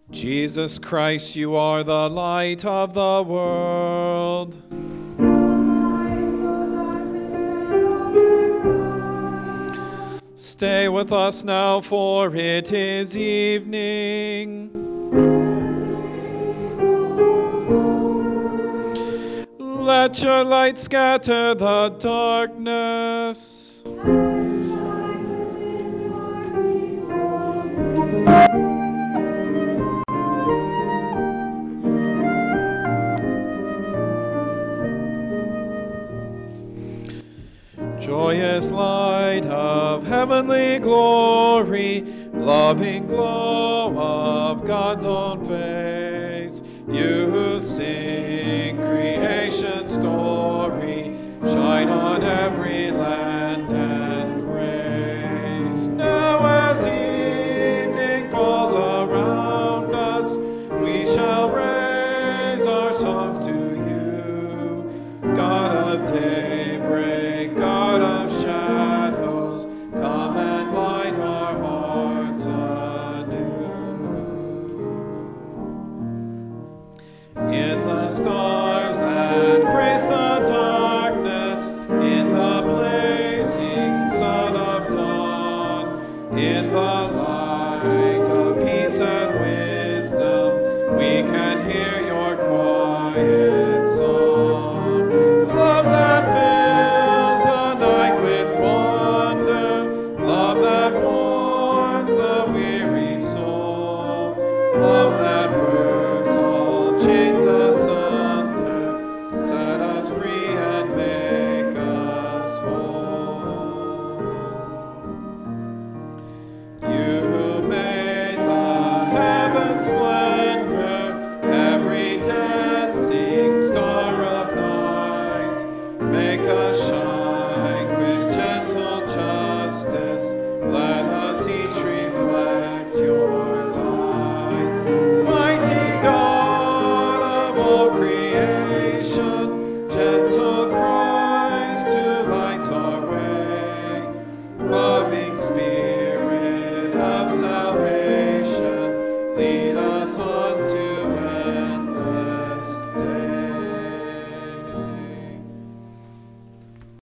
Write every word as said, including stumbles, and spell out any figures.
Jesus Christ, you are the light of the world. Stay with us now, for it is evening. Let your light scatter the darkness. Joyous light of heavenly glory, loving glow of God's own face, you who sing creation's story, shine on every land and grace. Now as evening falls around us, we shall raise our songs to you, God of daybreak, God of shadows, come and light our hearts anew. In the stars that grace the darkness, in the blazing sun of dawn, in the light of peace and wisdom, we can hear your quiet song. Love that fills the night with wonder, love that warms the weary soul, love that bursts all chains asunder, set us free and make us whole. You who made the heavens splendor, every dancing star of night, make us shine with gentle justice, let us each reflect your light. Mighty God of all creation, gentle Christ,